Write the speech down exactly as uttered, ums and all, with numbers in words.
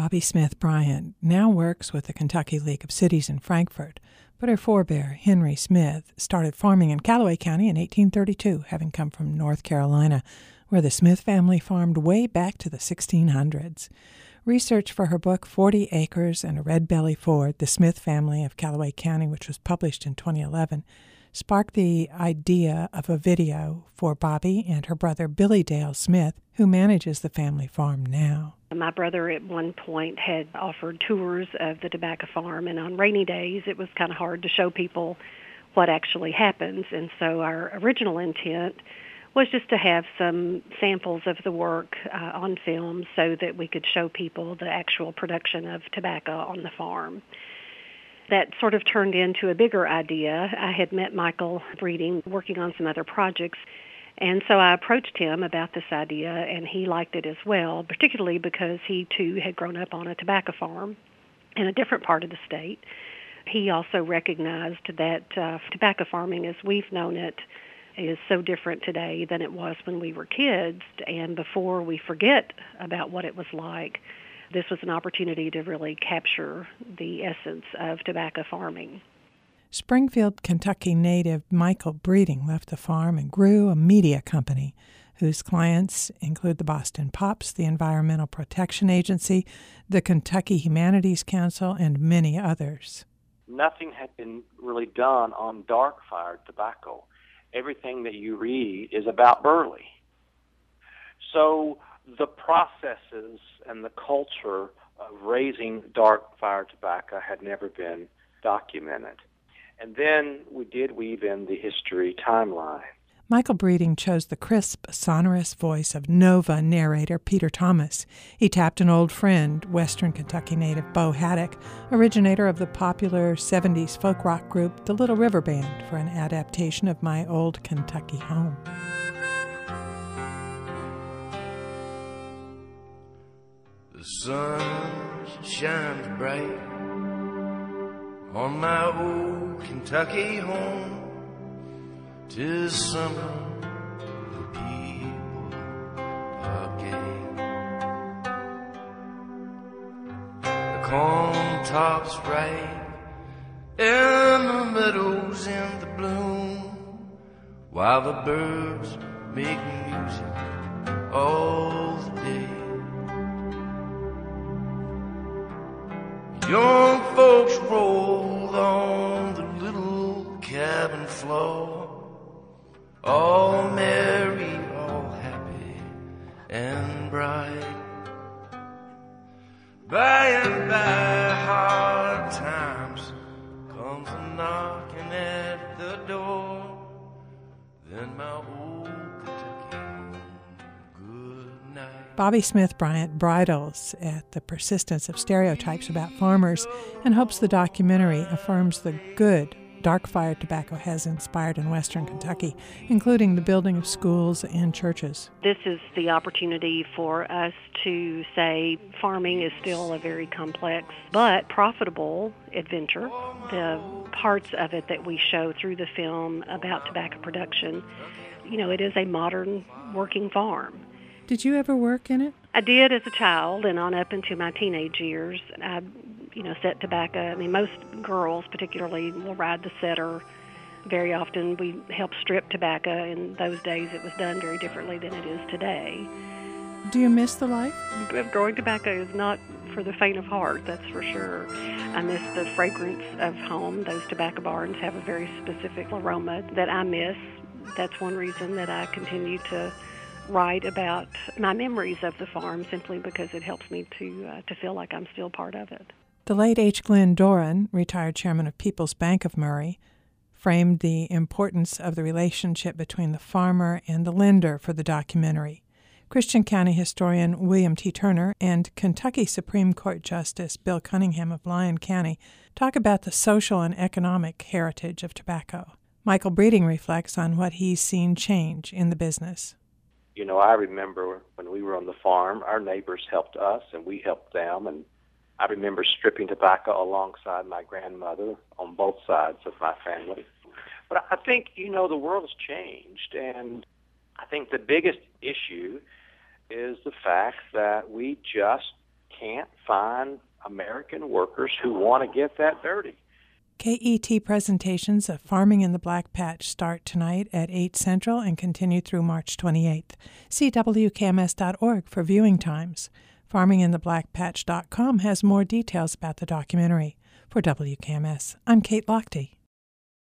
Bobby Smith Bryant now works with the Kentucky League of Cities in Frankfort, but her forebear, Henry Smith, started farming in Callaway County in eighteen thirty-two, having come from North Carolina, where the Smith family farmed way back to the sixteen hundreds. Research for her book, forty acres and a Red Belly Ford, The Smith Family of Callaway County, which was published in twenty eleven, sparked the idea of a video for Bobby and her brother Billy Dale Smith, who manages the family farm now. My brother at one point had offered tours of the tobacco farm, and on rainy days it was kind of hard to show people what actually happens. And so our original intent was just to have some samples of the work uh, on film so that we could show people the actual production of tobacco on the farm. That sort of turned into a bigger idea. I had met Michael Breeding working on some other projects, and so I approached him about this idea, and he liked it as well, particularly because he, too, had grown up on a tobacco farm in a different part of the state. He also recognized that uh, tobacco farming, as we've known it, is so different today than it was when we were kids, and before we forget about what it was like, this was an opportunity to really capture the essence of tobacco farming. Springfield, Kentucky native Michael Breeding left the farm and grew a media company whose clients include the Boston Pops, the Environmental Protection Agency, the Kentucky Humanities Council, and many others. Nothing had been really done on dark-fired tobacco. Everything that you read is about burley. So the processes and the culture of raising dark-fired tobacco had never been documented. And then we did weave in the history timeline. Michael Breeding chose the crisp, sonorous voice of Nova narrator Peter Thomas. He tapped an old friend, Western Kentucky native Bo Haddock, originator of the popular seventies folk rock group The Little River Band, for an adaptation of My Old Kentucky Home. The sun shines bright on my old Kentucky home. 'Tis summer, the people are gay. The corn tops ripe and the meadows in the bloom, while the birds make music all the day. Young folks roll on the little cabin floor, all merry, all happy and bright. By and by, hard times comes a knocking at the door. Then my old Kentucky, good night. Bobby Smith Bryant bridles at the persistence of stereotypes about farmers and hopes the documentary affirms the good dark-fired tobacco has inspired in Western Kentucky, including the building of schools and churches. This is the opportunity for us to say farming is still a very complex but profitable adventure. The parts of it that we show through the film about tobacco production, you know, it is a modern working farm. Did you ever work in it? I did as a child, and on up into my teenage years. I, you know, set tobacco. I mean, most girls particularly will ride the setter. Very often we help strip tobacco. In those days it was done very differently than it is today. Do you miss the life? Growing tobacco is not for the faint of heart, that's for sure. I miss the fragrance of home. Those tobacco barns have a very specific aroma that I miss. That's one reason that I continue to write about my memories of the farm, simply because it helps me to uh, to feel like I'm still part of it. The late H. Glenn Doran, retired chairman of People's Bank of Murray, framed the importance of the relationship between the farmer and the lender for the documentary. Christian County historian William T. Turner and Kentucky Supreme Court Justice Bill Cunningham of Lyon County talk about the social and economic heritage of tobacco. Michael Breeding reflects on what he's seen change in the business. You know, I remember when we were on the farm, our neighbors helped us and we helped them. And I remember stripping tobacco alongside my grandmother on both sides of my family. But I think, you know, the world has changed. And I think the biggest issue is the fact that we just can't find American workers who want to get that dirty. K E T presentations of Farming in the Black Patch start tonight at eight Central and continue through March twenty-eighth. See W K M S dot org for viewing times. farming in the black patch dot com has more details about the documentary. For W K M S, I'm Kate Lochte.